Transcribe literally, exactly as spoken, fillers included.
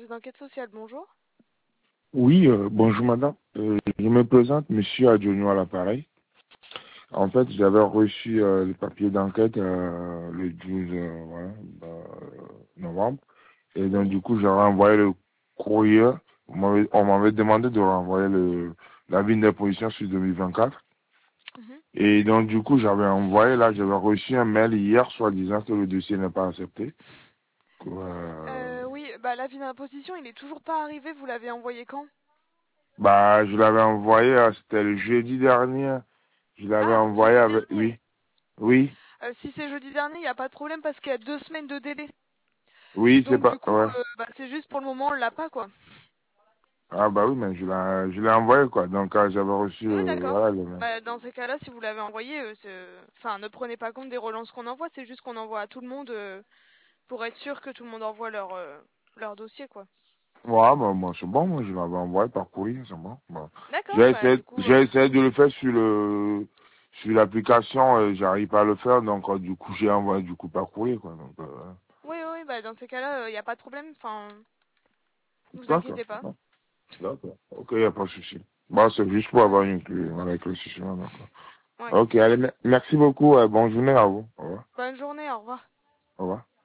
service d'enquête sociale, bonjour. Oui, euh, bonjour madame. Euh, je me présente, monsieur Adjono à l'appareil. En fait, j'avais reçu euh, le papier d'enquête euh, le douze euh, voilà, euh, novembre. Et donc Oui. du coup, j'ai renvoyé le courrier. On m'avait on m'avait demandé de renvoyer le l'avis d'imposition sur deux mille vingt-quatre. Mhm. Et donc du coup, j'avais envoyé, là, j'avais reçu un mail hier, soi disant que le dossier n'est pas accepté. Que, euh, Euh, oui, bah l'avis d'imposition, il est toujours pas arrivé, vous l'avez envoyé quand? bah, je l'avais envoyé, euh, c'était le jeudi dernier. Je l'avais Ah, envoyé jeudi avec, dernier. oui, oui. Euh, si c'est jeudi dernier, il n'y a pas de problème parce qu'il y a deux semaines de délai. Oui, c'est Donc pas, du coup, ouais. euh, bah, c'est juste pour le moment, on l'a pas, quoi. Ah bah oui, mais je l'ai, je l'ai envoyé, quoi. Donc, euh, j'avais reçu, Oui, euh, d'accord. voilà, le mail. Bah, dans ces cas-là, si vous l'avez envoyé, euh, c'est- enfin, ne prenez pas compte des relances qu'on envoie, c'est juste qu'on envoie à tout le monde euh, pour être sûr que tout le monde envoie leur, euh, leur dossier, quoi. Ouais, bah, moi, c'est bon, moi, je l'avais envoyé par courrier, c'est bon. Bon. D'accord, J'ai bah essayé, du coup, j'ai euh, essayé de le faire sur le, sur l'application, et j'arrive pas à le faire, donc, euh, du coup, j'ai envoyé, du coup, par courrier, quoi. Donc, euh, oui, oui, bah dans ces cas-là, il n'y a pas de problème, enfin, vous d'accord. inquiétez pas. Ouais, d'accord. Ok, y a pas de souci. Bon, c'est juste pour avoir une, une éclaircissement, d'accord. Ouais. Ok, allez, me- merci beaucoup, euh, bonne journée à vous. Au revoir. Bonne journée, au revoir. Au revoir.